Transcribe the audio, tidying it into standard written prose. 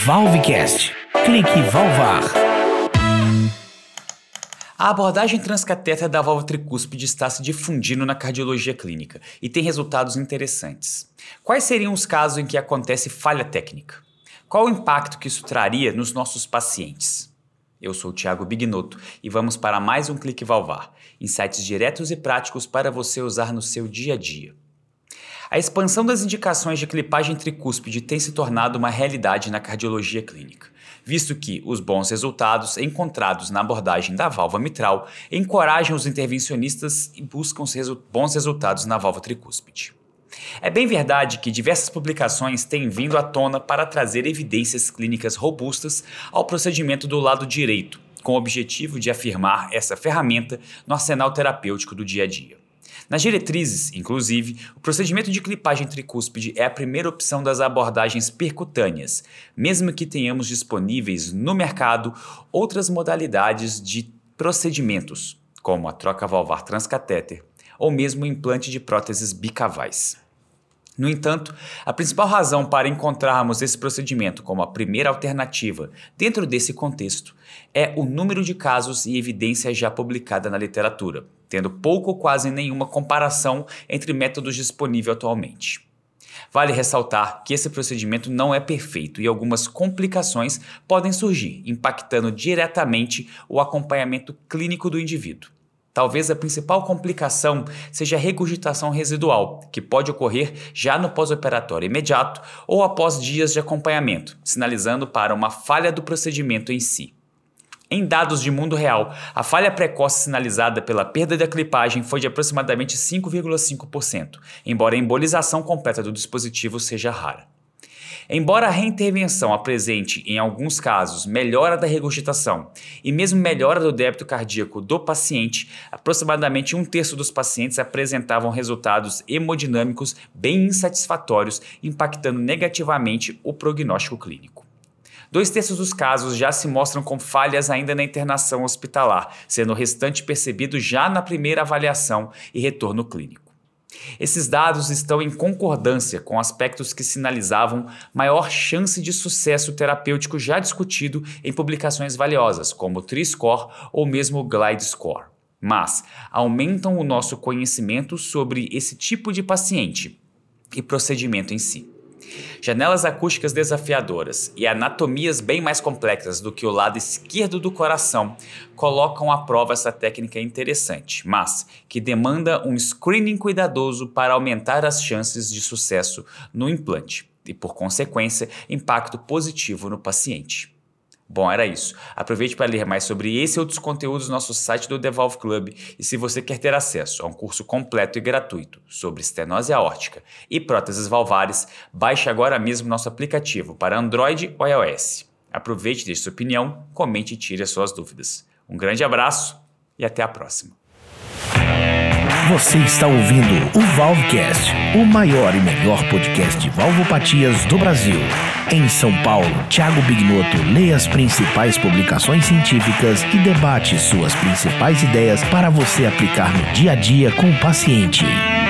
Valvecast. Clique Valvar. A abordagem transcatéter da válvula tricúspide está se difundindo na cardiologia clínica e tem resultados interessantes. Quais seriam os casos em que acontece falha técnica? Qual o impacto que isso traria nos nossos pacientes? Eu sou o Thiago Bignotto e vamos para mais um Clique Valvar, insights diretos e práticos para você usar no seu dia a dia. A expansão das indicações de clipagem tricúspide tem se tornado uma realidade na cardiologia clínica, visto que os bons resultados encontrados na abordagem da válvula mitral encorajam os intervencionistas e buscam bons resultados na válvula tricúspide. É bem verdade que diversas publicações têm vindo à tona para trazer evidências clínicas robustas ao procedimento do lado direito, com o objetivo de afirmar essa ferramenta no arsenal terapêutico do dia a dia. Nas diretrizes, inclusive, o procedimento de clipagem tricúspide é a primeira opção das abordagens percutâneas, mesmo que tenhamos disponíveis no mercado outras modalidades de procedimentos, como a troca valvar transcatéter ou mesmo o implante de próteses bicavais. No entanto, a principal razão para encontrarmos esse procedimento como a primeira alternativa dentro desse contexto é o número de casos e evidência já publicada na literatura, tendo pouco ou quase nenhuma comparação entre métodos disponíveis atualmente. Vale ressaltar que esse procedimento não é perfeito e algumas complicações podem surgir, impactando diretamente o acompanhamento clínico do indivíduo. Talvez a principal complicação seja a regurgitação residual, que pode ocorrer já no pós-operatório imediato ou após dias de acompanhamento, sinalizando para uma falha do procedimento em si. Em dados de mundo real, a falha precoce sinalizada pela perda da clipagem foi de aproximadamente 5,5%, embora a embolização completa do dispositivo seja rara. Embora a reintervenção apresente, em alguns casos, melhora da regurgitação e mesmo melhora do débito cardíaco do paciente, aproximadamente 1/3 dos pacientes apresentavam resultados hemodinâmicos bem insatisfatórios, impactando negativamente o prognóstico clínico. 2/3 dos casos já se mostram com falhas ainda na internação hospitalar, sendo o restante percebido já na primeira avaliação e retorno clínico. Esses dados estão em concordância com aspectos que sinalizavam maior chance de sucesso terapêutico já discutido em publicações valiosas, como o TriScore ou mesmo o Glide Score, mas aumentam o nosso conhecimento sobre esse tipo de paciente e procedimento em si. Janelas acústicas desafiadoras e anatomias bem mais complexas do que o lado esquerdo do coração colocam à prova essa técnica interessante, mas que demanda um screening cuidadoso para aumentar as chances de sucesso no implante e, por consequência, impacto positivo no paciente. Bom, era isso. Aproveite para ler mais sobre esse e outros conteúdos no nosso site do The Valve Club e se você quer ter acesso a um curso completo e gratuito sobre estenose aórtica e próteses valvares, baixe agora mesmo nosso aplicativo para Android ou iOS. Aproveite, deixe sua opinião, comente e tire as suas dúvidas. Um grande abraço e até a próxima. Você está ouvindo o Valvecast, o maior e melhor podcast de valvopatias do Brasil. Em São Paulo, Thiago Bignotto lê as principais publicações científicas e debate suas principais ideias para você aplicar no dia a dia com o paciente.